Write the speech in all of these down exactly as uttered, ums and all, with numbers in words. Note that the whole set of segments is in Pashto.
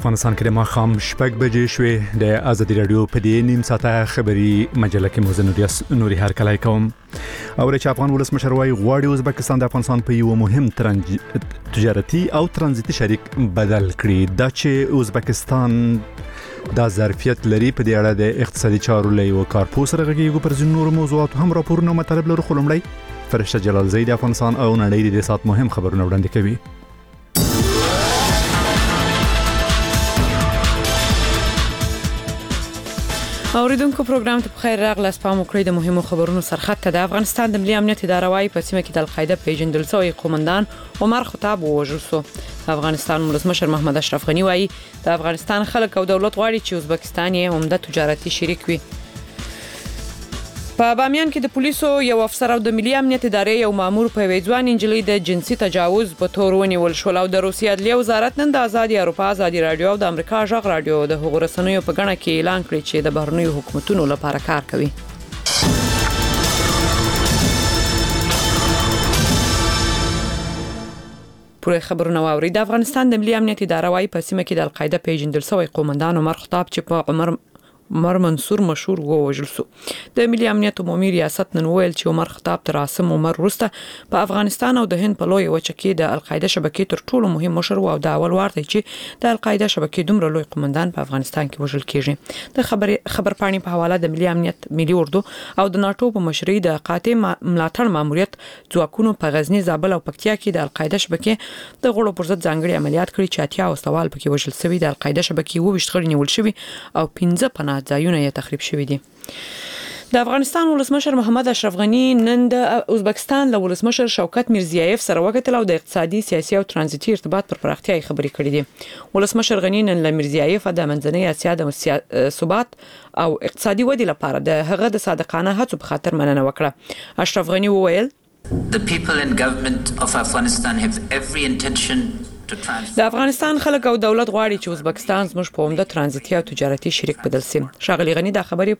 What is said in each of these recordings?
افغانستان کې د ماښام شپږ بجې شوې. د ازادي رادیو په دې نیم ساعته خبري مجله کې موزه نوري هر کله کوم او چې افغان ولسمشر وايي غواړي ازبکستان د افغانستان په یو مهم ترنج تجارتي او ترانزیتي شریک بدل کړي. دا چې ازبکستان دا ظرفیت لري په دې اړه د اقتصادي چارو لې او کارپوس رغږیږي پر ځینو نورو موضوعات هم راپورونه مطلب لرو. خلمړی فرشته جلال زید افغانستان او نړۍ د سات مهم خبرونه وړاندې کوي. اوریدونکو پروګرام ته بخیر راغلاست. پام وکړئ د مهمو خبرونو سرخط ته. د افغانستان د ملي امنیت اداره وايي په سیمه کې د القاعده پیژندل شوی قومندان عمر خطاب ووژل شو. افغانستان ولسمشر محمد اشرف غنی وايي د افغانستان خلک او دولت غواړي چې ازبکستان یې عمده تجارتي شریک وي. په بامیان کې د پولیسو یو افسر او د ملي امنیت ادارې یو مامور په ویځوان انجلۍ د جنسي تجاوز په تور ونیول شو. او د روسیې عدلیه وزارت نن د آزادي اروپا آزادي رادیو او د امریکا ژغ رادیو د حقوقو رسنیو په غاڼه کې اعلان کړی چې د بهرنیو حکومتونو لپاره کار کوي. پوره خبرونه واوري. د افغانستان د ملي امنیت اداره وايي په سیمه کې د القاعده پیژندل شوی قومندان عمر خطاب چې په عمر عمر منصور مشهور ووژل شو. د ملي امنیت عمومي ریاست نن ویل چې عمر خطاب تر عاصم عمر وروسته په افغانستان او د هند په لوی وچه کې د القاعده شبکې تر ټولو مهم مشر او د اول وار دی چې د القاعده شبکې دومره لوی قومندان په افغانستان کې وژل کیږي. د خبر خبرپاڼې په حواله د ملي امنیت ملي اردو او د ناتو په مشرۍ د قاطع ملاتړ ماموریت ځواکونو په غزنی، زابل او پکتیا کې د القاعده شبکې د غړو پر ضد ځانګړي عملیات کړي چې اتیا او سوال پکې وژل شوی. د القاعده شبکې وو وشتغړي نیول شوی او پنځه پناه ځایونه یې تخریب شوی دي. د افغانستان ولسمشر محمد اشرف غنی نن د ازبکستان له ولسمشر شوکت میرزیایف سره وکتل او د اقتصادي، سیاسي او ترانزیتي ارتباط پر پراختیا خبرې کړې دي. ولسمشر غنی نن له میرزیایف د منځنۍ اسیا د ثبات او اقتصادي ودې لپاره د هغه د صادقانه هڅو په خاطر مننه وکړه. اشرف غنی وویل The people and government of Afghanistan have every intention د افغانستان خلک او دولت غواړي چې ازبکستان زموږ په عمده ترانزیتي او تجارتي شریک بدل شي. ښاغلي غنی دا خبرې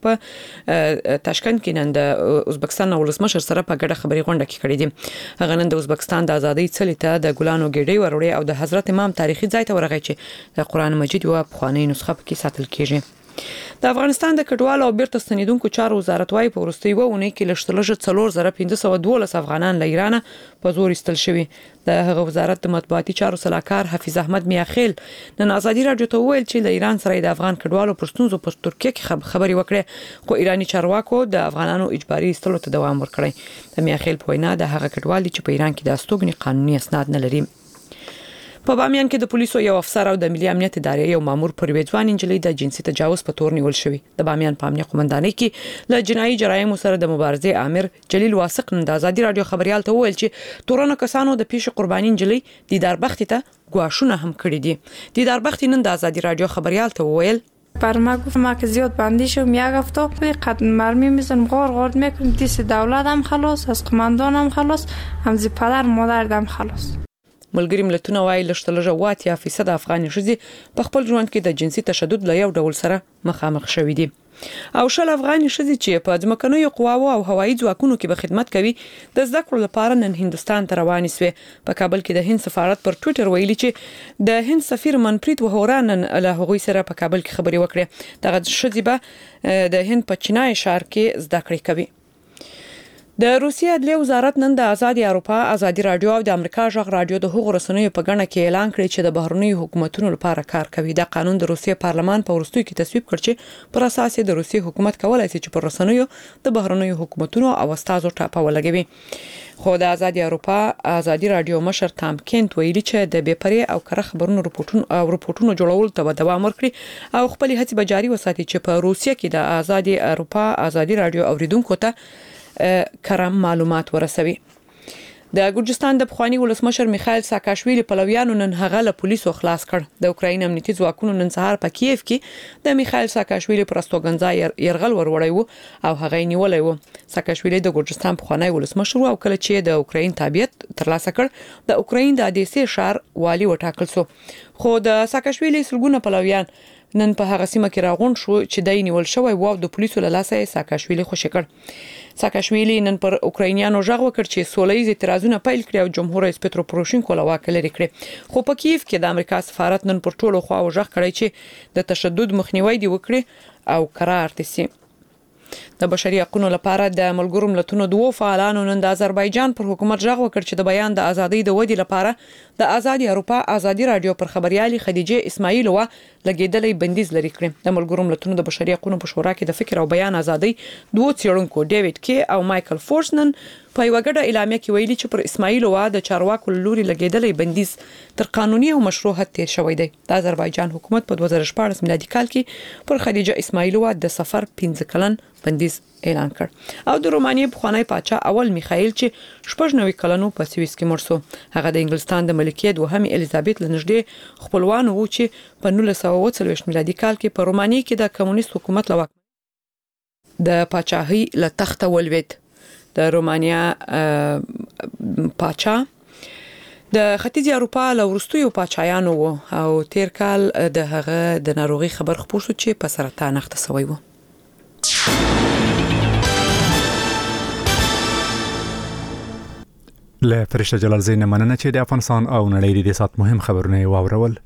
په تاشکند کې نن د ازبکستان ولسمشر سره په ګډه خبري غونډه کې کړې دي. هغه نن د ازبکستان د ازادۍ څلي ته د ګلانو ګډي وروړي او د حضرت امام تاریخي ځای ته ورغی چې د قران مجید یو خواني نسخه پکې ساتل کیږي. د افغانستان د کډوالو او بیرته ستنیدونکو چارو وزارت وايي په وروستي وونه کې لشتلجه څلور زره پنځه سوه دولس افغانان له ایران په زور ایستل شوي. د هغه وزارت د مطبوعاتي چارو صلاحکار حفیظ احمد میاخیل نن آزادي رادیو ته ویل چې له ایران سره د افغان کډوالو پر ستونزو په ترکیه کې خبري وکړه، خو ایرانی چارواکو د افغانانو اجباري ایستلو ته دوام ورکړی. د میاخیل په وینا د هغه کډوالي چې په ایران کې د استوګنې قانوني اسناد نه لري. په بامیان کې د پولیسو یو افسر او د ملي امنیت ادارې یو مامور پر ویځوان انجلۍ د جنسي تجاوز په تور نیول شوی. د بامیان په امنیت قومندانۍ کې له جنایي جرایمو سره د مبارزې امر جلیل واسق نن د آزادي رادیو خبريال ته ویل چې تورونه کسانو د پیښې قرباني انجلۍ دیدار بخت ته ګواښونه هم کړی دي. دیدار بخت نن د آزادی رادیو خبريال ته ویل بر ما گفت ما که زیاد بندی شم یک هفته قد مرمی میزنم غار غار میکنم دیس دولت هم خلاص از قماندان هم خلاص همزی پدر مادر هم خلاص. ملګری ملتونه وايي لشتلجه واتیا فیصد افغاني ښځې په خپل ژوند کې د جنسي تشدد له یو ډول سره مخامخ شوي دي. او شل افغاني ښځې چې په ځمکنیو قواو او هوایي ځواکونو کې به خدمت کوي د زده کړو لپاره نن هندستان ته روانې سوې. په کابل کې د هند سفارت پر ټوئیټر ویلي چې د هند سفیر منپریت وهورا نن له هغوی سره په کابل کې خبرې وکړې. دغه ښځې به د هند په چینای ښار کې زده کړې کوي. د روسیې عدلیه وزارت نن د آزادي اروپا آزادي رادیو او د امریکا ژغ رادیو د حقوقو رسنیو په غاڼه کې اعلان کړی چې د بهرنیو حکومتونو لپاره کار کوي. دا قانون د روسیې پارلمان په وروستیو کې تصویب کړ چې پر اساس د روسیې حکومت کولای شي چې پر رسنیو د بهرنیو حکومتونو او استازو ټاپه ولګوي. خو د آزادي اروپا آزادي رادیو مشر تام کینت ویلي چې د بېپرې او کره خبرونو رپورټونو او رپورټونو جوړول ته دوام ورکړي او خپل هڅې به جاري وساتي چې په روسیې کې د آزادي اروپا آزادي رادیو اوریدونکو ته کرم معلومات ورسوي. د ګورجستان د پخوانی ولسمشر میخائیل ساکاشویلی پلویانو نن هغه له پولیسو خلاص کړ. د اوکراین امنیتي ځواکونو نن سهار په کیف کې د میخائیل ساکاشویلی پر استوګنځای يرغل وروړی وو او هغه نیولای وو. ساکاشویلی د ګورجستان پخوانی ولسمشر او کله چې د اوکراین تابعیت ترلاسه کړ د اوکراین د ادیسې شهر والی وټاکل شو. خو د ساکاشویلی سلګونه پلویان نن په هغه سیمه کې راغون شو چې دای نیول شوی و او د پولیسو له لاسه ساکاشویلی خوشی کړ. ساکاشویلی نن پر اوکراینیانو ژغ وکړ چې سولهییز اعتراضونه پیل کړي او جمهور رئیس پترو پروشینکو له واک لري کړي. خو په کیف کې د امریکا سفارت نن پر ټولو خواو ژغ کړی چې د تشدد مخنیوي دی وکړي او قرار دي. د بشري حقوقو لپاره د ملګرو ملتونو دوه فعالانو نن د آذربایجان پر حکومت ژغ وکړ چې د بیان د ازادۍ د ودی لپاره د آزادي اروپا آزادي رادیو پر خبريالي خدیجه اسماعیلوه لګیدلې بندیز لري کړی. د ملګرو ملتونو د بشري حقوقو په شورا کې د فکر او بیان ازادۍ دوه څېړونکو ډیوډ کې او مایکل فورسنن په یو غډه اعلامیه کې ویلي چې پر اسماعیلوه د چارواکو لوري لګیدلې بندیز تر قانوني او مشروع حد تیر شوی دی. د آذربایجان حکومت په دوه زره شپږ میلادي کال کې پر خدیجه اسماعیلوه د سفر پنځه کلن بندیز اعلان کړ او د رومانیې بخوانی پاچا اول میخائیل چې شپږ نوي کلنو په سویس کې مړ شو. هغه د انګلستان د ملکې دوهمې الیزابت لنږدې خپلوان وو چې په نولس سوه اوه څلوېښت میلادي کال کې په رومانیې کې د کمونیست حکومت له واک د پاچاهۍ له تخته ولوید. د رومانیا پاچا د ختیځ اروپا له وروستیو پاچایانو وو او تیر کال د هغه د ناروغي خبر خپور شو چې په سرطان اخته شوی وو. له فرشته جلال زین مننه چې د افغانستان او نړۍ د سات مهم خبرونه واورول.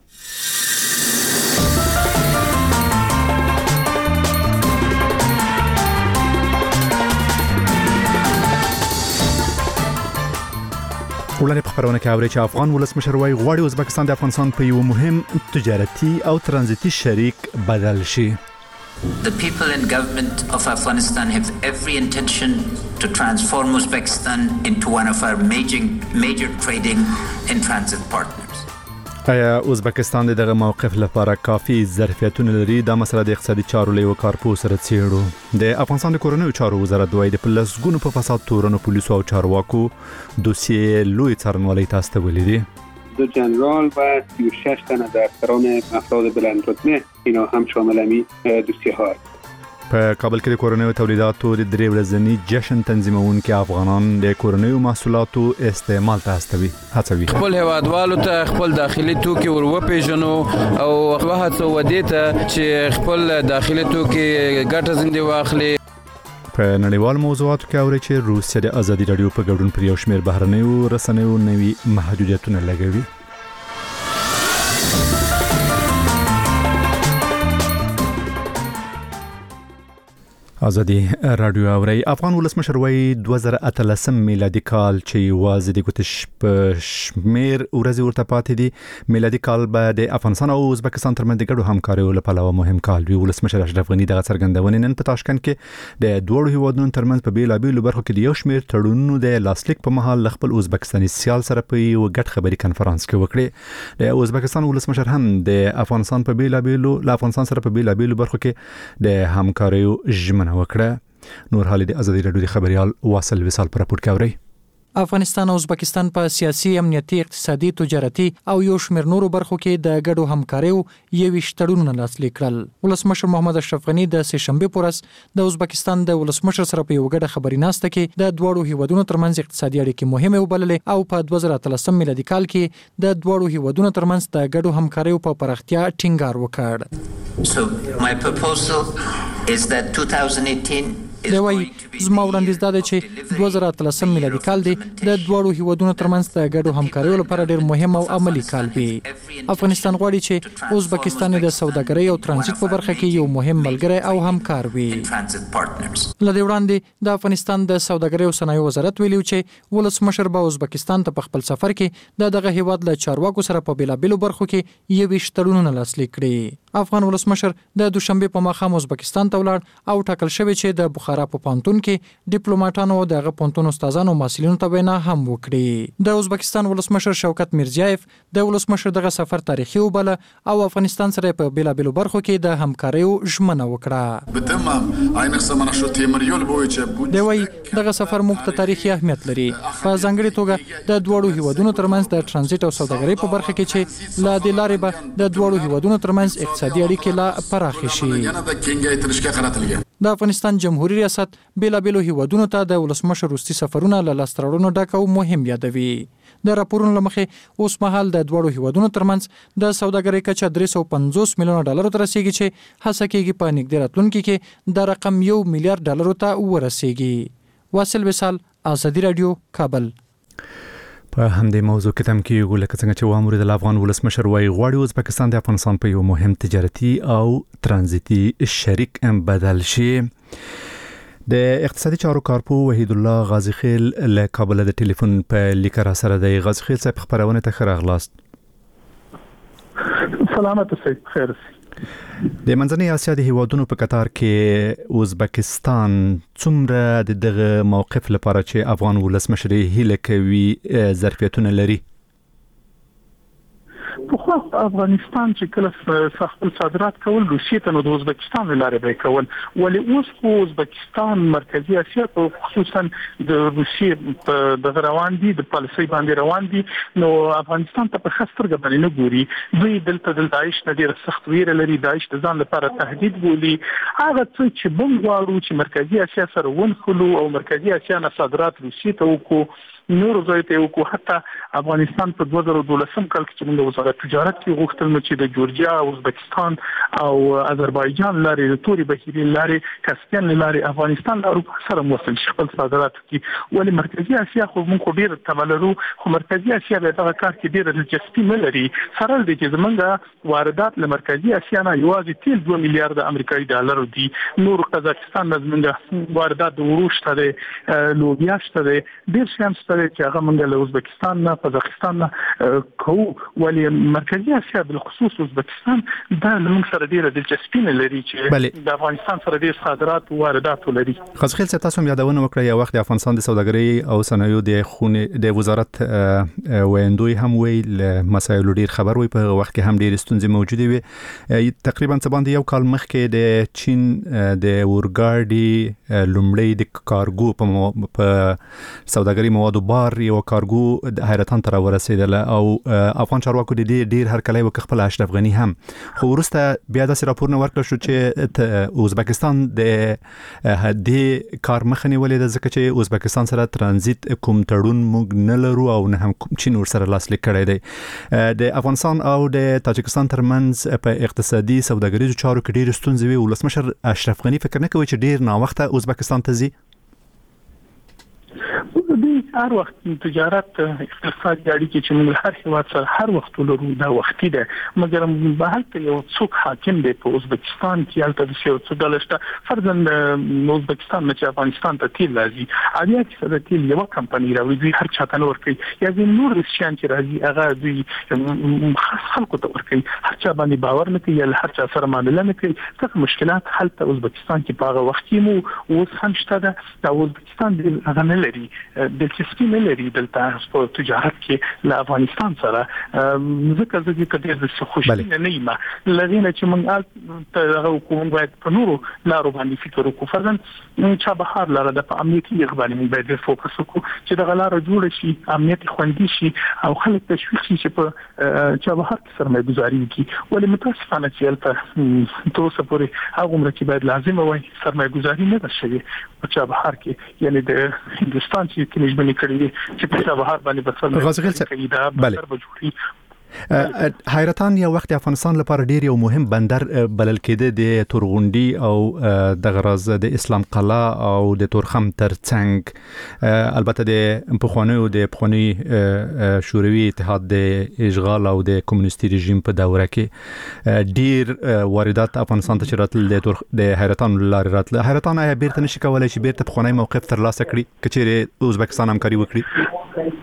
ولنه په خبرونه کې اوري چې افغان ولسمشر وايي غواړي ازبکستان د افغانستان په یو مهم تجارتي او ترانزیتي شریک بدل شي. The people and government of Afghanistan have every intention to transform Uzbekistan into one of our major major trading and transit partners. آیا ازبکستان دغه موقف لپاره کافي ظرفیتونه لري؟ دا مسله د اقتصادي چارو له کارپوه سره څیړو. د افغانستان د کورنیو چارو وزارت دوی د پلسګونو په فساد تورنو پولیسو او چارواکو دوسیه لوی څارنوالۍ تاسو ته ولیدي. دو جنرال و سی و شش تن در سران افراد بلند رتبه اینا هم شامل امی دوسیه ها. په کابل کې د کورنیو تولیداتو د درې ورځني جشن تنظیمونکي افغانان د کورنیو محصولاتو استعمال ته هڅوي هڅوي خپل هوادوالو ته خپل داخلي توکي ورو-پیژنو او وهڅو ودی ته چې خپل داخلي توکي ګټه زندي واخلي. په نړیوال موضوعاتو کې اوري چې روسیه د ازادي رادیو په ګډون پر یو شمېر بهرنیو رسنیو نوي محدودیتونه لګوي. ازادي رادیو اوري. افغان ولسمشر وايي دوه زره اتلسم میلادي کال چې واز د ګوتش په شمیر ورځ ورته پاتې دي. میلادي کال به د افغانستان او ازبکستان ترمنځ د ګډو همکاریو لپاره مهم کال وي. ولسمشر اشرف غني دغه څرګندونې نن په تاشکند کې د دوه هیوادونو ترمنځ په بیلابیلو برخو کې د یو شمیر تړونونو د لاسلیک په مهال خپل ازبکستاني سیال سره په یو ګډ خبري کانفرنس کې وکړي. د ازبکستان ولسمشر هم د افغانستان په بیلابیلو له افغانستان سره په بیلابیلو برخو کې د همکاریو ژمنه وکړه. نور حال د ازادي رادیو خبريال واصل وصال پر راپور کوي. افغانستان او ازبکستان په سیاسي، امنیتي، اقتصادي، تجارتي او یو شمېر نورو برخو کې د ګډو همکاریو یوویشت تړونونه لاسلیک کړل. ولسمشر محمد اشرف غني د سه شنبه پورس د ازبکستان د ولسمشر سره په یو ګډه خبري ناسته کې د دوړو هیوادونو ترمنځ اقتصادي اړیکې مهمه وبللې او په دوه زره اتلسم میلادي کال کې د دوړو هیوادونو ترمنځ د ګډو همکاریو په پراختیا ټینګار وکړ. So my proposal is that twenty eighteen دی وایي زما وړاندیز دا دی چې دوه زره اتلسم میلادي کال دی د دوړو هیوادونو ترمنځ د ګډو همکاریو لپاره ډېر مهم او عملي کال وي. افغانستان غواړي چې ازبکستان د سوداګرۍ او ترانزیت په برخه کې یو مهم ملګری او همکار وي. لدې وړاندې د افغانستان د سوداګرۍ او صنایعو وزارت ویلي چې ولسمشر به ازبکستان ته په خپل سفر کې د دغه هیواد له چارواکو سره په بیلابیلو برخو کې یوویشت تړونونه لاسلیک کړي. افغان ولسمشر د دوشنبه په ماښام ازبکستان ته ولاړ او ټاکل شوی چې د بخارا په پانتون کې ډیپلوماټانو او دغه پانتون استادانو او مسؤلینو ته وینا هم وکړي. د ازبکستان ولسمشر شوکت میرزیایف د ولسمشر دغه سفر تاریخي وبله او افغانستان سره په بیلابیلو برخو کې د همکاریو ژمنه وکړه. دی وایي دغه سفر موږ ته تاریخي اهمیت لري، په ځانګړې توګه د دوړو هیوادونو ترمنځ د ترانزیت او سوداګرۍ په برخه کې چې لا د لارې به د دوړو هیوادونو ترمنځ اقتصادي اړیکې لا پراخې شي. د افغانستان جمهوریت ریاست بیلابیلو هیوادونو ته د ولسمشر وروستي سفرونه له لاسته راوړنو ډک او مهم یادوي. د راپورونو لمخې اوس مهال د دوړو هیوادونو ترمنځ د سوداګرۍ کچه درې سوه پنځوس میلیونه ډالر ته رسیدي چې هڅه کیږي په نږدې راتلونکي کې د رقم یو میلیارډ ډالر ته ورسیږي. واصل وصال، آزادي رادیو، کابل. په همدې موضوع کې تم کېږو لکه څنګه چې وامر د افغان ولسمشر وايي غواړي ازبکستان د افغانستان په یو مهم تجارتي او ترانزیتي شریک بدل شي. د اقتصادي چارو کارپو وحید الله غازی خیل له کابل د ټلیفون په لیکه را سره دی. غازی خیل صاحب خبرونه ته ښه راغلاست. سلامت اوسئ، خیر. د منځنۍ اسیا د هیوادونو په قطار کې ازبکستان څومره د دغه موقف لپاره چې افغان ولسمشر هیله کوي ظرفیتونه لري؟ په خو افغانستان چې کله خپل صادرات کول روسیې ته نو د ازبکستان لاره به کول، ولې اوس خو ازبکستان مرکزی اسیا په خصوصا د روسیې په دغه روان دي، د پالیسۍ باندې روان دي، نو افغانستان ته په خسترګ باندې نه ګوري. دوی دلته د داعش نه ډیر سخت ویره لري، داعش د ځان لپاره تهدید بولي. هغه څه چې موږ غواړو چې مرکزی اسیا سره ونښلو او مرکزی اسیا نه صادرات روسیې ته وکړو، نور ځای ته وکړو. حتی افغانستان په دوه زره دولسم کال کې چې موږ وزارت تجارت کې غوښتل نو چې د جورجیا، ازبکستان او آذربایجان لارې د توري بحیرې لارې، کاسپین لارې افغانستان له اروپا سره موصل شي خپل صادرات کې. ولې مرکزی اسیا خو موږ ډیر تملرو، خو مرکزی اسیا به دغه کار کې ډیر دلچسپي نه لري. سره د چې زمونږ واردات له مرکزی اسیا نه یوازې تیل دوه میلیارډ امریکایي ډالر دي. نور قزاقستان نه زمونږ واردات د وروش ته لوبیا شته دي، ډیر شیان شته چې هغه موږ له ازبکستان نه، قزاقستان نه کوو. ولې مرکزی اسیا بالخصوص ازبکستان دا موږ سره ډیره دلچسپي نه لري چې د افغانستان سره ډیر صادرات او واردات لري. غازی خیل تاسو هم یادونه وکړه یو وخت د افغانستان د سوداګرۍ او صنایعو د خونې د وزارت ویندوی هم ویل مسایل ډیر خبر وي، په وخت کې هم ډیر ستونزې موجوده وي. تقریبا څه باندې یو کال مخکې د چین د اورګاډي لومړی د کارګو په سوداګرۍ موادو بار یو کارګو د حیرتان تر ورسېدل او افغان چارواکو د دې ډیر هرکلی وکړ، خپل اشرف غنی هم. خو وروسته بیا داسې راپورونه ورکړل شو چې ازبکستان د دې کار مخه نیولې ده ځکه چې ازبکستان سره ترانزیت کوم تړون موږ نه لرو او نه هم چین ورسره لاسلیک کړی دی. د افغانستان او د تاجکستان ترمنځ په اقتصادي سوداګریزو چارو کې ډیر ستونزې وي. ولسمشر اشرف غنی فکر نه کوي چې ډیر ناوخته ازبکستان ته ځي؟ دوی هر وخت تجارت اقتصادي اړیکې چې موږ هر هیواد سره هر وخت لرو دا وختي ده، مګر به هلته یو څوک حاکم دی په ازبکستان کې، هلته د یو څه ډول شته. فرضاً ازبکستان نه چې افغانستان ته تیل راځي، اړیا چې د تیل یو کمپنی راوړي، دوی هر چاته نه ورکوي، یا د نور شیان چې راځي هغه دوی خلکو ته ورکوي، هر چا باندې باور نه کوي یا هر چا سره معامله نه کوي. څه مشکلات هلته ازبکستان کې په هغه وخت کې مو اوس هم شته ده. دا ازبکستان د هغه نه لري، دلچسپي نه لري دلته په تجارت کې له افغانستان سره، ځکه چې کډیر د خوشبینه نه یم لغینه چې موږ ته حکومت باید په نورو لارو باندې فکر وکړو. فرضاً چابهار لاره د امنیتي اقبال موږ باید فوکس وکړو چې دغه لاره جوړ شي، امنیت خوندي شي او خلک تشویق شي چې په چابهار کې سرمایه گذاري وکړي. ولې متاسفانه چې البته تر اوسه پورې هغه عمر کې باید لازم وي سرمایه گذاري نه شي په چابهار کې، یعنی د هندستان چې کې نشبني کړی چې په چابهار باندې بسل غازی خیل صاحب حیرتان یو وخت افغانستان لپاره ډیر یو مهم بندر بلل کېده د تورغونډي او د غراز د اسلام قلعه او د تورخم ترڅنګ. البته د پخوانی او د پخوانی شوروي اتحاد د اشغال او د کمونیستي رژیم په دوره کې ډیر واردات افغانستان ته راتل د حیرتان لار راتل. حیرتان آیا بیرته نشي کولای چې بیرته پخوانی موقف ترلاسه کړي کچېره ازبکستان همکاري وکړي؟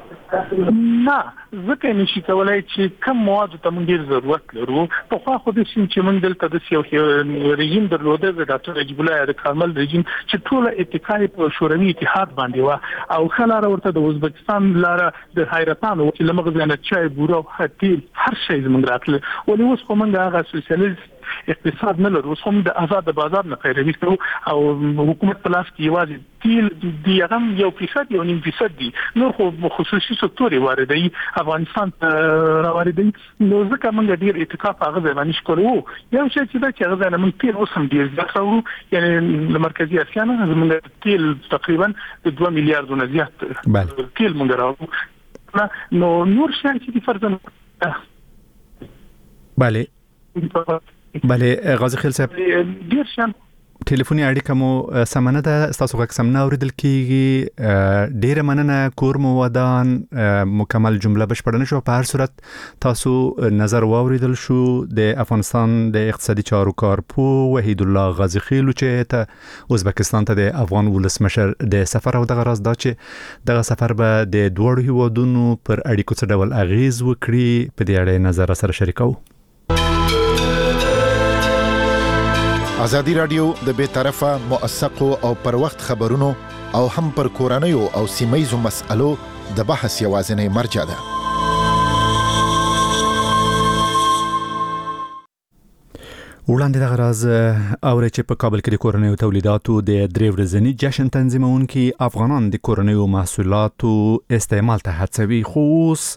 نه، ځکه نشي کولای چې کوم مواد ته موږ ډیر ضرورت لرو. په خو خو د سین چې موږ دلته د یو رژیم درلوده د ډاکټر نجیب الله د کارمل رژیم چې ټول اتکای په شوروي اتحاد باندې و او خلاره ورته د ازبکستان لاره د حیرتان او چې لمغه نه چای بورو هټیل هر شی زموږ راتل. ولې اوس کومه هغه سوسیالیست اقتصاد نه لرو، هم د آزاد بازار نه پیروي کوو او حکومت په لاس کې یوازې تیل دی هغه یو فیصد یو نیم فیصد دی، نور خو خصوصي سکتور واردوي افغانستان راوړي. نو ځکه موږ ډیر اتکاف هغه ځای شکرو. یو شی چې دا چې هغه ځای موږ تیل اوس هم ډیر زیات راوړو، یعنی د مرکزی اسیا نه موږ تیل تقریبا د دوه میلیارډ نه زیات تیل موږ راوړو. وکړه نو نور شان چې فرضاً بله بله غازی خیل صاحب ډیر شان ټلیفوني اړیکه مو سمنه ده تاسو غږ سم نه اوریدل کیږي ډیره مننه کور مو ودان مکمل جمله بشپړ نه شو په هر صورت تاسو نظر واوریدل شو د افغانستان د اقتصادي چارو کارپو وحید الله غازی خیل چې ته ازبکستان ته د افغان ولسمشر د سفر او دغه راز دا چې دغه سفر به د دوړو هیوادونو پر اړیکو څه ډول اغیز وکړي په دې اړه نظر سره شریکو. ازادي رادیو د بے طرفه موثقو او پر وخت خبرونو او هم پر کورنیو او سیمایزو مسألو د بحث یوازینی مرجع ده. وړاندې دغه راز اوري چې په کابل کې د کورنیو تولیداتو د درې ورځني جشن تنظیمونکي افغانان د کورنیو محصولاتو استعمال ته هڅوي، خو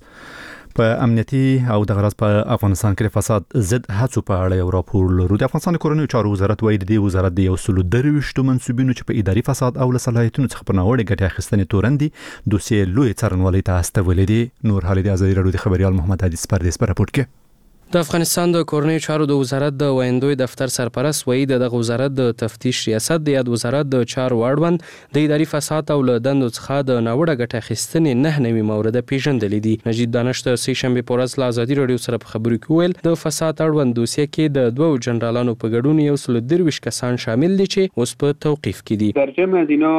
په امنیتي او دغه راز په افغانستان کې فساد ضد هڅو په اړه یو راپور لرو. د افغانستان کورنیو چارو وزارت وایي د وزارت د یو سلو درويشتو منسوبینو چې په اداري فساد او صلاحیتونو څخه په ناوړه ګټه اخیستنې تورندي دوسیې لوی څارنوالۍ ته استولې دي. نور حال د ازادي رادیو د خبريال محمد حدیث پردیس پر راپور کې د افغانستان د کورنیو چارو د وزارت د وایندوی دفتر سرپرست وایي د وزارت د تفتیش ریاست د یاد وزارت د چارو اړوند د اداري فساد او له دندو څخه د ناوړه ګټه اخیستنې نه نوي مورده پیژندلې دي. نجیب دانش د سې شنبه په ورځ له ازادي رادیو سره په خبرو کې ویل د فساد اړوند دوسیه کې د دوه جنرالانو په ګډون یو سل درویش کسان شامل دي چې اوس په توقیف کې دي. ترجمه دینا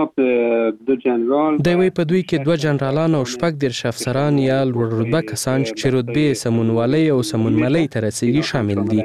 د جنرال د وی په دوی کې دوه جنرالان او شپږ د افسران یا لوړ رتبه کسان چې رتبه سمونوالي او سمونملي تر رسیدي شامل دي.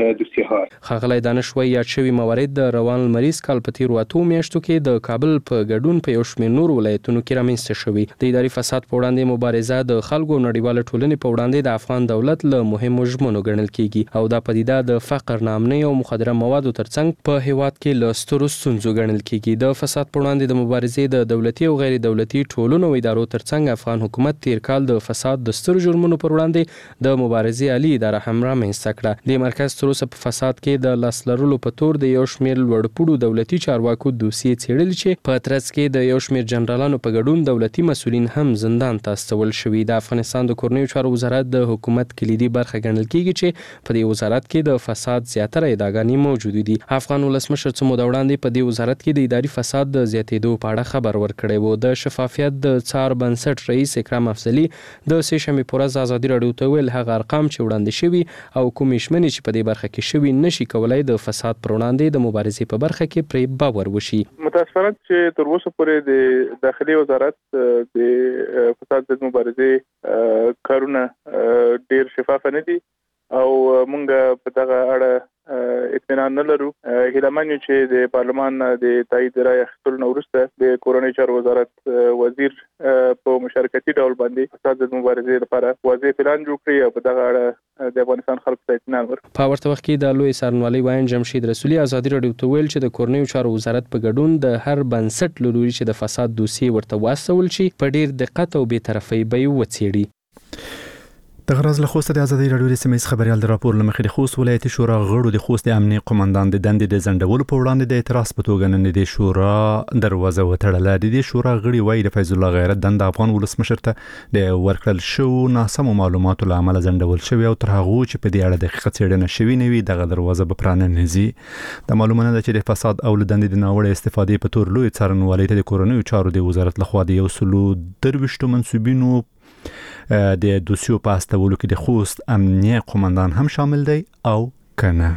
خغلی دانش وایي یاد شوي موارد د روان المریض کال په تیرو اتو میاشتو کې د کابل په ګډون په یو شمېر نور ولایتونو کې رامنځته شوي. د اداري فساد په وړاندې مبارزه د خلکو نړیواله ټولنې په وړاندې د افغان دولت له مهمو ژمنو ګڼل کیږي او دا پدیده د فقر، ناامنۍ او مخدره موادو ترڅنګ په هیواد کې له سترو ستونزو ګڼل کیږي. د فساد په وړاندې د مبارزې د دولتي او غیر دولتي ټولنو او ادارو ترڅنګ افغان حکومت تیر کال د فساد د سترو جرمونو پر وړاندې د مبارزې عالی اداره هم رامنځته کړه. د مرکز تر اوسه په فساد کې د لاس لرلو په تور د یو شمېر لوړپوړو دولتي چارواکو دوسیې څېړل چې په ترڅ کې د یو شمېر جنرالانو په ګډون دولتي مسؤلین هم زندان ته استول شوي. د افغانستان د کورنیو چارو وزارت د حکومت کلیدي برخه ګڼل کیږي چې په دې وزارت کې د فساد زیاتره ادعاګانې موجود دي. افغان ولسمشر څه موده وړاندې په دې وزارت کې د اداري فساد د زیاتېدو په اړه خبر ورکړی و. د شفافیت د څار بنسټ رئیس اکرام افضلي د سې شنبې په ورځ ازادي راډیو ته ویل هغه ارقام چې وړاندې شوي او کومې ژمنې چې په دې برخه کې شوي نشي کولای د فساد پر وړاندې د مبارزې په برخه کې پرې باور وشي. متاسفانه چې تر اوسه پورې د داخلي وزارت د فساد ضد مبارزې کارونه ډیر شفاف نه دي او مونږ په دغه اړه اطمینان نه لرو. هیلمن چې د پارلمان د تایید رای اخیستلو نه وروسته د کورنیو چارو وزارت وزیر په مشارکتي ډول باندې فساد ضد مبارزې لپاره واضح پلان جوړ کړی او په دغه اړه د افغانستان خلکو ته اطمینان ورکړي. په ورته وخت کې د لوی څارنوالۍ وایي جمشید رسولي ازادي راډیو ته ویل چې د کورنیو چارو وزارت په ګډون د هر بنسټ له لوري چې د فساد دوسیې ورته واستول شي په ډیر دقت او بې طرفۍ به یې وڅېړي. د غرض له خوسته د ازادي راډیو د سیمې خبريال د راپور لمخې د خوست ولایتي شورا غړو د خوست د امنیت قومندان د دندې د زندولو په وړاندې د اعتراض په توګه نن د شورا دروازه وتړله. د شورا غړي وایي د فیض الله غیرت دند افغان ولسمشر ته د ورکړل شو ناسمو معلوماتو له امله زندول شوی او تر هغه چې په دې اړه دقیقه څېړنه شوې نه وي دغه دروازه به پرانه نه ځي. د معلومه ده چې د فساد او له دندې د ناوړه استفادې په تور لوی څارنوالۍ ته د کورنیو چارو د وزارت لخوا د یو سلو درويشتو منسوبینو د دوسیو په استولو کې د خوست امنیت قومندان هم شامل دی او کنه.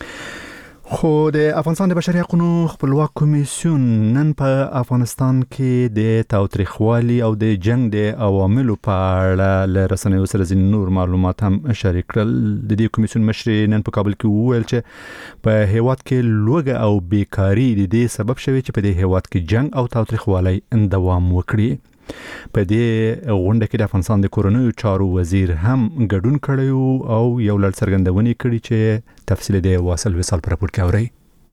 خو د افغانستان د بشري حقوقو خپلواک کمیسیون نن په افغانستان کې د تاوتریخوالي او د جنگ د عواملو په اړه له رسنیو سره ځینې نور معلومات هم شریک کړل. د دې کمیسیون مشر نن په کابل کې وویل چې په هیواد کې لوږه او بیکاری د دې سبب شوی چې په دې هیواد کې جنگ او تاوتریخوالي دوام وکړي. په دې غونډه کې د افغانستان د کورنیو چارو وزیر هم ګډون کړی او یو لړ څرګندونې کړي چې تفصیل د واصل وصال پر راپور کې اوري.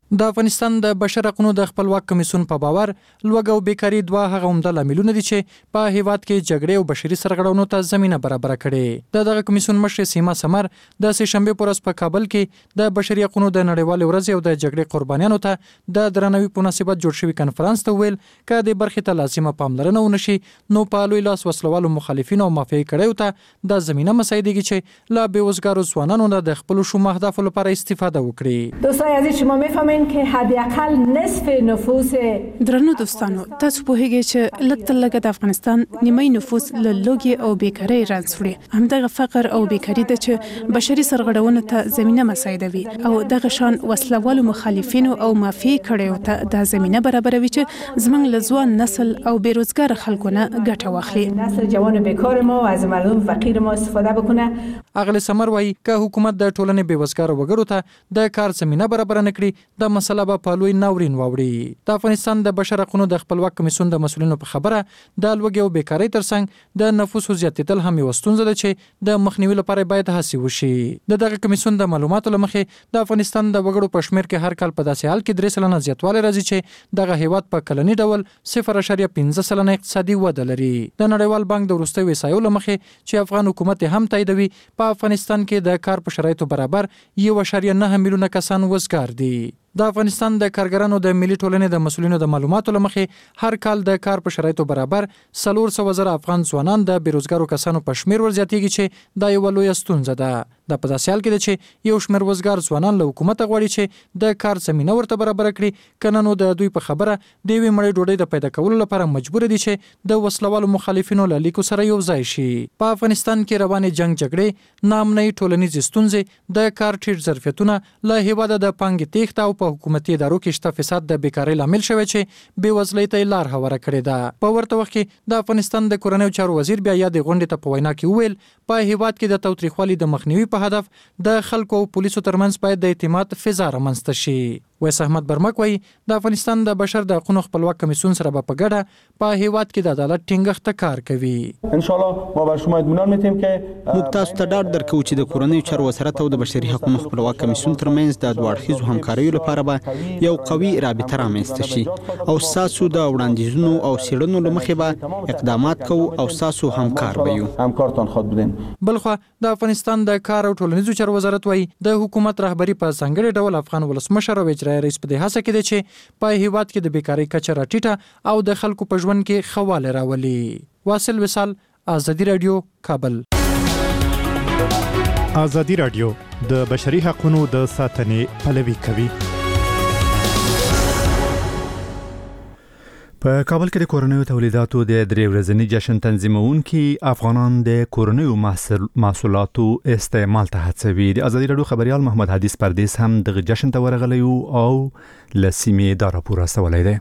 د افغانستان د بشر حقوقو د خپلواک کمیسیون په باور لوږه او بیکاری دوه هغه عمده لاملونه دي چې په هیواد کې جګړې او بشري سرغړونو ته زمينه برابر کړي. د دغه کمیسیون مشر سیما سمر د سه شنبه پر ورځ په کابل کې د بشري حقوقو د نړیوال ورځ او د جګړې قربانیانو ته د درناوي په مناسبت جوړ شوی کنفرانس ته ویل ک د برخې ته لازمه پاملرنه ونشي نو په لوی لاس وسلوالو مخالفینو او مافیای کړیو ته د زمينه مساعدېږي چې لا بیوزګارو ځوانانو د خپل شوم اهداف لپاره استفاده وکړي. دوستان عزیز شما میفهمین که حداقل نصف نفوس درنو دوستانو تاسو په هغه چې لکه لکه د افغانستان نیمه نفوس له لوګي او بیکاری رانځوړي همدغه فقر او بیکاری د چې بشري سرغړونو ته زمينه مساعدوي او دغه شان وسلوالو مخالفینو او مافی کړیو ته د زمينه برابروي چې زمنګ لزوان نسل او بیروزګار خلکونه ګټه واخلي. نسل جوان بیکار ما او از مردم فقیر ما استفاده بکنه. اغلی سمر وایي که حکومت د ټولنې بیوزګار وګړو ته د کار زمينه برابر نه کړي د مسله به په لوی ناورین واوړي. د افغانستان د بشر حقوقو د خپلواک کمیسیون د مسؤلینو په خبره د لوږې او بیکاری ترڅنګ د نفوس زیاتېدل هم یو ستونزه ده چې د مخنیوي لپاره باید هڅې وشي. د دغه کمیسیون د معلوماتو لمخې د افغانستان د وګړو په شمیر کې هر کال په داسې حال کې درې سلنه زیاتوالی راځي چې دغه هیواد په کلني ډول صفر اعشاریه پنځه سلنه اقتصادي وده لري. د نړیوال بانک د وروستیو وسایلو لمخې چې افغان حکومت هم تاییدوي په افغانستان کې د کار په شرایطو برابر یو اعشاریه نه میلیونه کسان وزګار دي. د افغانستان د کارګرانو د ملي ټولنې د مسؤلینو د معلوماتو لمخې هر کال د کار په شرایطو برابر څلور سوه زره افغان ځوانان د بیروزګارو کسانو په شمیر ورزیاتېږي چې دا یو لویه ستونزه ده. د په داسې حال کې ده چې یو شمیر وزګار ځوانان له حکومت غواړي چې د کار زمينه ورته برابر کړي کنه نو د دوی په خبره د یوې مړۍ ډوډۍ د پیدا کولو لپاره مجبور دي چې د وسلوالو مخالفینو له لیکو سره یو ځای شي. په افغانستان کې روانې جنگ جګړې نامنۍ ټولنیزې ستونزې د کار ټیټ ظرفیتونه له هیواده د پانګې تیښته او په حکومتي ادارو کې شته فساد د بیکاری لامل شوی چې بېوزلۍ ته لار هواره کړې ده. په ورته وخت کې د افغانستان د کورنیو چارو وزیر بیا یاد غونډې ته په وینا کې وویل په هیواد کې د تاوتریخوالي د مخنیوي په هدف د خلکو او پولیسو ترمنځ باید د اعتماد فضا رامنځته شي. ویس احمد برمک وایي د افغانستان د بشر د حقوقو خپلواک کمیسیون سره په ګډه په هیواد کې د عدالت ټینګښت کار کوي. ان شاء الله ما بر شما اطمینان میدیم که موږ تاسو ته ډاډ درکوو چې د کورنیو چارو وزارت او د بشري حقوقو خپلواک کمیسیون ترمنځ د دوه اړخیزو همکاریو لپاره به یو قوي رابطه رامنځته شي او تاسو د وړاندیزونو او څېړنو له مخې به اقدامات کوو او تاسو همکار به یو. همکارتان خود بدین. بلخو د افغانستان د کار او ټولنیزو چارو وزارت وایي د حکومت رهبری په ځانګړي ډول افغان ولسمشر او اجرایي رئیس په دې هڅه کې دی چې په هیواد کې د بیکاری کچه راټیټه او د خلکو په ژوند کې خواله راولي. واصل وصال، آزادی رادیو، کابل. آزادی رادیو د بشري حقوقو د ساتنې پلوي کوي. په کابل کې د کورنیو تولیداتو د درې ورځني جشن تنظیمونکي افغانان د کورنیو محصولاتو استعمال ته هڅوي. د آزادي رادیو خبريال محمد حدیث پردیس هم د جشن ته ورغلی او لسیمې دا راپور راستولی دی.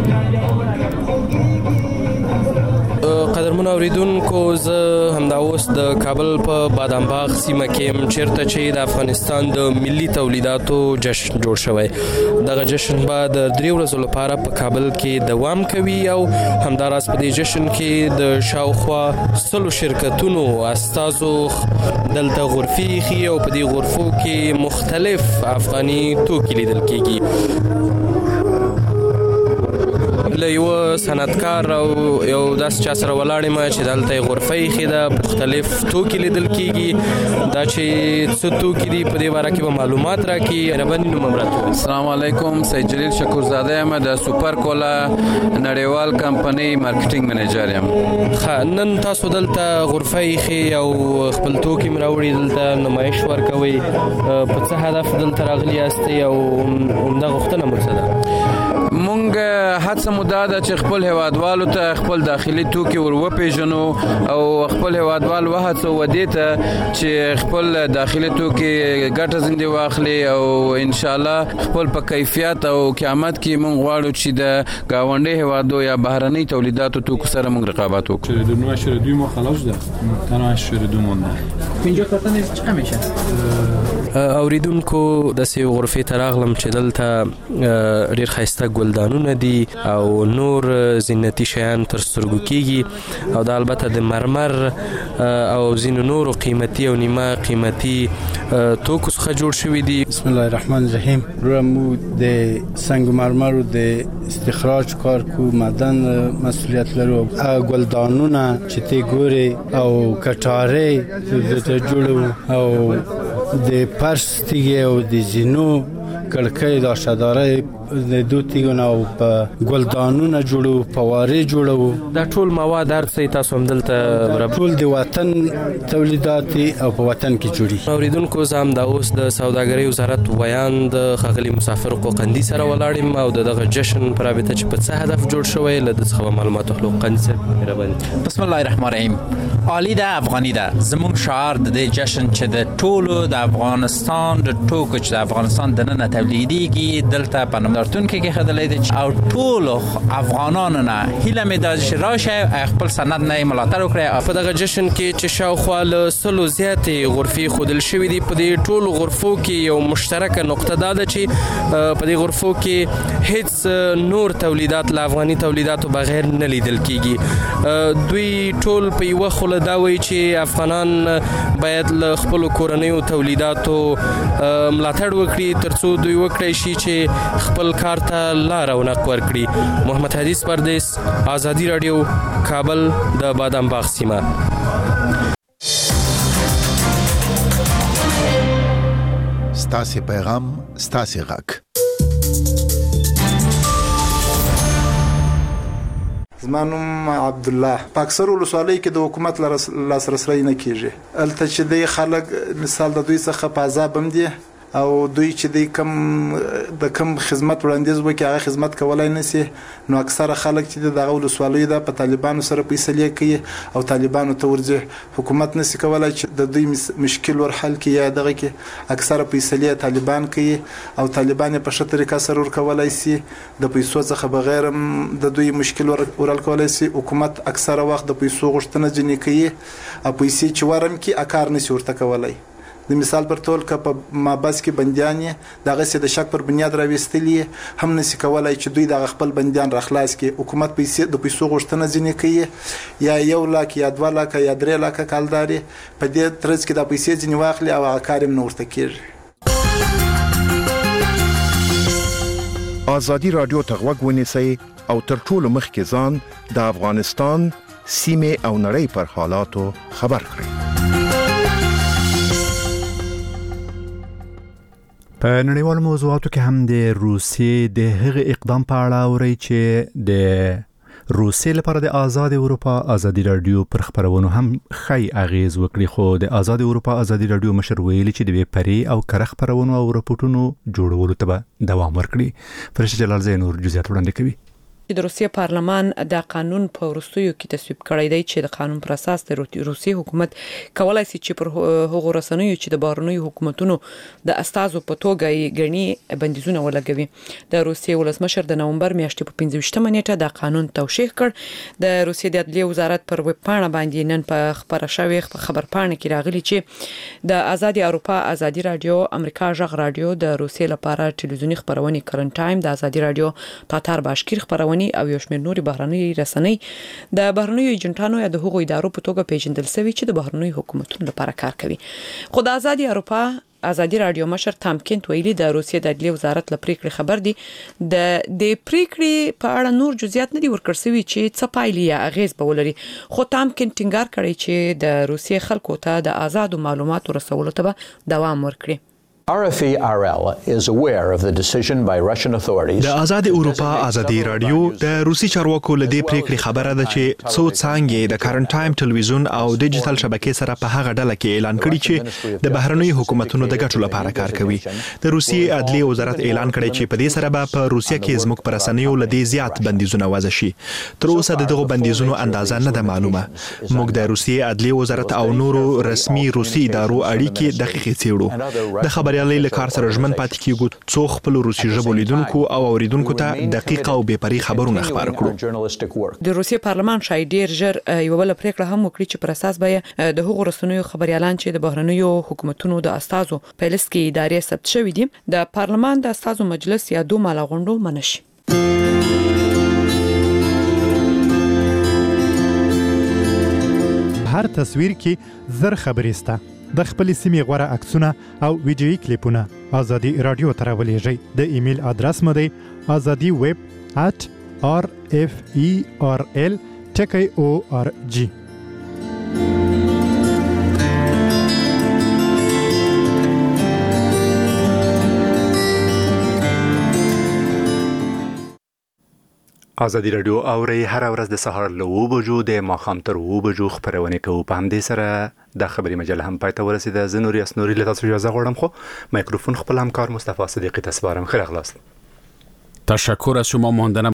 قدرمن اوریدونکو زه همدا اوس د کابل په بادام باغ سیمه کې چیرته چې د افغانستان د ملي تولیداتو جشن جوړ شوی. دغه جشن به د درې ورځو لپاره په کابل کې دوام کوي او همداراز په دې جشن کې د شاوخوا سلو شرکتونو استازو دلته غرفي خي او په دې غرفو کې مختلف افغاني توکي لیدل کیږي. له یو صنعتکار او یو داس چا سره ولاړ ما چې دلته غرفه خي د مختلف توکي لیدل کیږي. دا چې څه توکي دي په دې باره کې به معلومات راکړي. ربانی نوم امرات. السلام علیکم، سید جلیل شکورزاده یم د سوپر کولا نړیوال کمپنی مارکیټینګ منیجر یم. خا نن تاسو دلته غرفه خي او خپل توکي مراوړي دلته نمایش ورکوي. په څه هدف دلته راغلي یاستئ او همدا غوښتنه مو څه ده؟ مونږ هڅه مو دا ده چې خپل هیوادوالو ته خپل داخلي توکي ور وپېژنو او خپل هیوادوال وهڅو ودې ته چې خپل داخلي توکي ګټه زندې واخلي او ان شاء الله خپل په کیفیت او قیمت کې مونږ غواړو چې د گاونډي هیوادو یا بهرني تولیداتو توکو سره مونږ رقابت وکړو. چهل و نه اشاریه دو ما خلاص ده، تنها اشاریه دو مونده. پنځه کارتن چقدر میشه؟ اوریدونکو د سی غرفه تراغلم چې دلته ډیر خسته ګلدانونه دي او نور زینتي شیان تر سترګو کیږي او دا البته د مرمر او زینو نور قیمتي او نیمه قیمتي توکو څخه جوړ شوی دی. بسم الله الرحمن الرحیم. رمو د سنگ مرمر د استخراج کار کو مدن مسئولیت لرو. ګلدانونه چې ته ګوري او کټاره د جوړو او د پرس تیږي او د زینو کړکۍ د شاداره د دوه تیګونه او په ګلدانونه جوړو پواري جوړو. دا ټول مواد درڅې تاسو هم دلته ټول د وطن تولیدات او په وطن کې جوړي. اوریدونکو زم د اوس د سوداګرۍ وزارت ویان د خغلی مسافر قوقندي سره ولاړم او دغه جشن پر رابطه چې په څه هدف جوړ شوی ل د څه معلومات خلق قندي مهرباني. بسم الله الرحمن الرحیم. عالی ده افغانی ده زمون شعار د جشن چې د ټولو د افغانستان د ټوکو چې د افغانستان د نن تولیدیږي دلته په نمرتون کې خدلې دي او ټول افغانانو نه هیله مې د شراشه خپل سند نه ملاتړ وکړي. په دغه جشن کې چې شاوخوا له سلو زیاتې غرفې خودل شوې دي په دې ټولو غرفو کې یو مشترکه نقطه ده چې په دې غرفو کې هیڅ نور تولیدات له افغاني تولیداتو بغیر نه لیدل کیږي. دوی ټول په یو خله دا وایي چې افغانان باید له خپل کورنیو تولیداتو ملاتړ وکړي ترڅو دوی وکړي شي چې خپل کار ته لار او نق ورکړي. محمد حدیث پردیس، آزادی رادیو، کابل د بادام باغ سیمه. ستاسو پیغام ستاسو غږ. زمانم عبد الله. په اکثر ولسوالۍ کې د حکومت لاسرسي نه کیږي. الته چې د خلک مثال د دوی څخه په عذاب هم دي او دوی چې د کم د کم خدمت وړاندیز وکړي هغه خدمت کولای نشي. نو اکثره خلک چې د غولسوالۍ د په طالبانو سره فیصله کوي او طالبانو ته ورځي. حکومت نشي کولای چې د دوی مشکل ور حل کړي یا دغه کې اکثره فیصله طالبان کوي او طالبان په شته طریقه سره ور کولای شي د پیسو څخه بغیر د دوی مشکل ور ورل کولای شي. حکومت اکثره وخت د پیسو غوښتنه جنې کوي او پیسې چې ورم کې اکار نشي ورته کولای. د مثال پر تول ک په مابس کې بنديان دغه سي د شک پر بنیاد راوستلی هم نشي کولای چې دوی د خپل بنديان راخلاص کې. حکومت پیسې د پیسو غوښتنه ځنې کوي یا یو لاک یا دوه لاک یا درې لاک کالداري په دې ترڅ کې د پیسې ځنې واخلي او هغه کارم نورته کیږي. آزادی رادیو ته غوږ ونیسئ او تر ټولو مخکې ځان د افغانستان سیمه او نړۍ پر حالاتو خبر کړئ. په نړیوالو موضوعاتو کې هم د روسیې د هغه اقدام په اړه اوري چې د روسیې لپاره د آزاد اروپا آزادي رادیو پر خبرونو هم خی اغیز وکړي. خو د آزاد اروپا آزادي رادیو مشر ویلي چې د بیپری او کره خبرونو او راپورټونو جوړولو ته دوام ورکړي. فرشته جلال زین نور جزئیات وړاندې کوي. د روسیې پارلمان د قانون په وروستیو کې تصویب کړی دی چې د قانون پر اساس د روسیې حکومت کولای شي چې پر هغو رسنیو چې د بهرنیو حکومتونو د استازو په توګه یې ګڼي بندیزونه ولګوي. د روسیې ولسمشر د نومبر میاشتې په پنځه ویشتمه نیټه د قانون توشیح کړ. د روسیې د عدلیې وزارت پر ویب پاڼه باندې نن په خبره شوې خبر پاڼه کې راغلي چې د آزاد اروپا آزادي رادیو، امریکا جغ رادیو، د روسیې لپاره ټلویزیونی خبرونه کرنٹ ټایم، د آزادي رادیو تاتار باشکیر خبرونه او یو شمېر نوري بهرنۍ رسنۍ د بهرنیو ایجنټانو یا د هغو ادارو په توګه پیژندل شوی چې د بهرنیو حکومتونو لپاره کار کوي. خو د آزادي اروپا آزادي رادیو مشر تام کینت ویلي د روسیې د عدلیې وزارت له پریکړې خبر دي. د د پریکړې په اړه نور جزئیات نه دي ورکړل شوي چې څه پایلې یا اغیز به ولري. خو تام کینت ټینګار کړی چې د روسیې خلکو ته د آزادو معلوماتو رسولو ته دوام ورکړي. R F E R L is aware of the decision by Russian authorities. د آزاد اروپا آزادي رادیو د روسي چارواکو له دې پریکړې خبره ده چې څو څانګې د کرنٹ ټایم ټلویزیون او ډیجیټل شبکې سره په هغه ډله کې اعلان کړی چې د بهرنیو حکومتونو د ګټو لپاره کار کوي. د روسي عدلیې وزارت اعلان کړی چې په دې سره به په روسیه کې زموږ پر رسنیو له دې زیات بندیزونه وضع شي. تر اوسه دغه بندیزونو اندازه نه ده معلومه. موږ د روسي عدلیې وزارت او نورو رسمي روسي ادارو اړیکې دقیقې څېړو. د خبري له کار سره ژمن پاتې کیږو څو خپل روسي ژبه لیدونکو او اوریدونکو ته دقیق او بې پرې خبرونه خبر کړو. د روسي پارلمان شای ډیر ژر یو بل پریکړه هم وکړي چې پر اساس به د هغو رسنیو خبريالان چې د بهرنیو حکومتونو د استازو په لیست کې ادارې ثبت شوی دي د پارلمان د استازو مجلس یا دوه مالا غونډو منشي. په هر تصویر کې زر خبرې سته. د خپل سیمې غوره عکسونه او ویډیويي کلیپونه ازادي رادیو ته راولېږئ. د ایمیل ادرس مو دی ازادي ویب at r f e r l ټکی او ار جی. ازادي رادیو اوري هر ورځ د سهار له اوه بجو د ماښام تر اوه بجو خبرونه کوو. په همدې سره د خبري مجله هم پای ته ورسېده. زه نور یاسنوري له تاسو اجازه غواړم، خو میکروفون خپل همکار مصطفی صدیقی ته سپارم. خیر اخلاص. تشکر از شما. ماندن